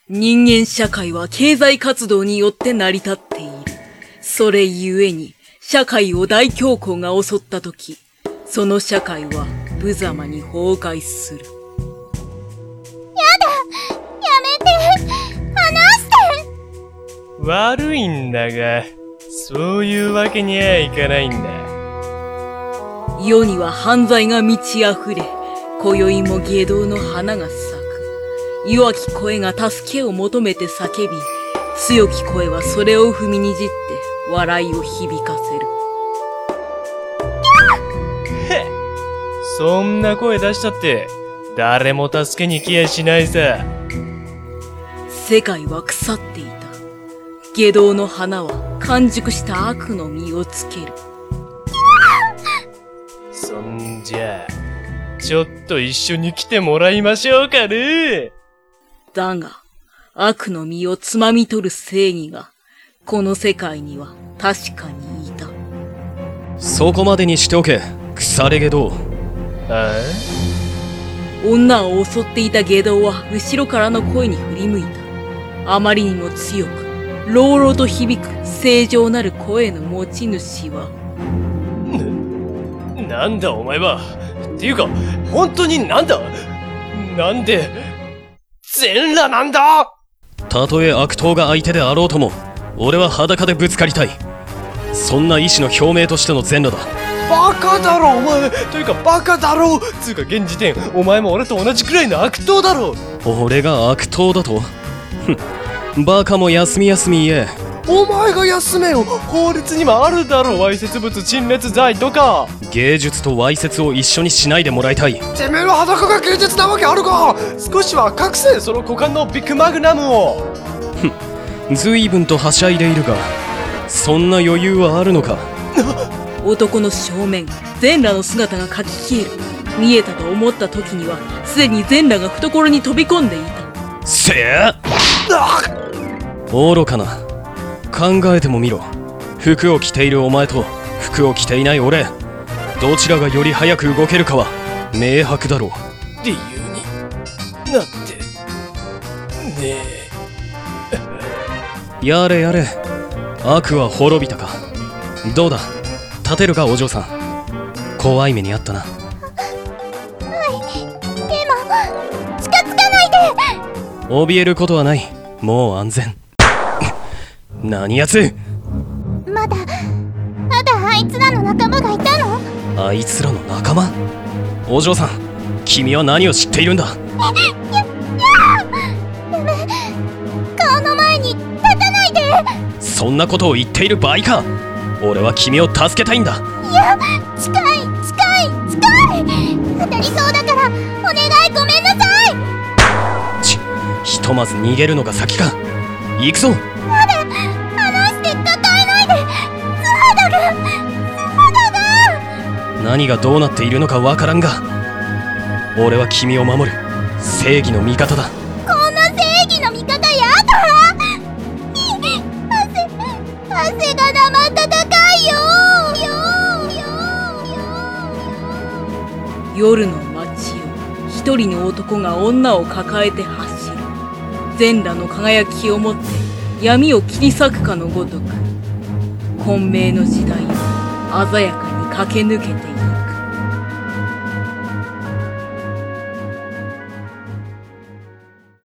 人間社会は経済活動によって成り立っている。それゆえに、社会を大恐慌が襲ったとき、その社会は無様に崩壊する。 やだ！やめて！離して！ 悪いんだが、そういうわけにはいかないんだ。 世には犯罪が満ち溢れ、今宵も外道の花が咲く。弱き声が助けを求めて叫び、強き声はそれを踏みにじって笑いを響かせる。 へっ、そんな声出したって誰も助けに来やしないさ。 世界は腐っていた。外道の花は完熟した悪の実をつける。 そんじゃあ、ちょっと一緒に来てもらいましょうかね。 だが、悪の実をつまみ取る正義が、この世界には確かにいた。 そこまでにしておけ、腐れ外道。 あ女を襲っていた外道は後ろからの声に振り向いた。あまりにも強く、朗々と響く正常なる声の持ち主は、 なんだお前は。っていうか、本当になんだ？なんで、全裸なんだ！ たとえ悪党が相手であろうとも、俺は裸でぶつかりたい。そんな意志の表明としての全裸だ。 バカだろお前。というかバカだろ。つうか現時点、お前も俺と同じくらいの悪党だろ。 俺が悪党だと？ふん、バカも休み休み言え。 お前が休めよ。法律にもあるだろ、わいせつ物陳列罪とか。 芸術とわいせつを一緒にしないでもらいたい。 てめえの裸が芸術なわけあるか。少しは隠せ、その股間のビッグマグナムを。 随分とはしゃいでいるが、そんな余裕はあるのか。 男の正面、全裸の姿が描き消える。見えたと思った時には、すでに全裸が懐に飛び込んでいた。 せえ！愚かな。考えてもみろ。服を着ているお前と服を着ていない俺、どちらがより早く動けるかは明白だろう。 理由になってねえ。やれやれ、悪は滅びたか。どうだ、立てるかお嬢さん。怖い目にあったな。 はい、でも近づかないで。 怯えることはない。もう安全。何やつ？ まだあいつらの仲間がいたの？ あいつらの仲間？お嬢さん、君は何を知っているんだ？ やめ、顔の前に立たないで。 そんなことを言っている場合か。俺は君を助けたいんだ。 いや、近い。当たりそうだからお願い、ごめんなさい。 ひとまず逃げるのが先か。行くぞ。 やだ、離して、抱えないで。素肌が。 何がどうなっているのかわからんが、俺は君を守る正義の味方だ。 こんな正義の味方やだ。汗が生温かいよ。 夜の街を一人の男が女を抱えて走る。全裸の輝きをもって闇を切り裂くかのごとく、混迷の時代を鮮やかに駆け抜けている。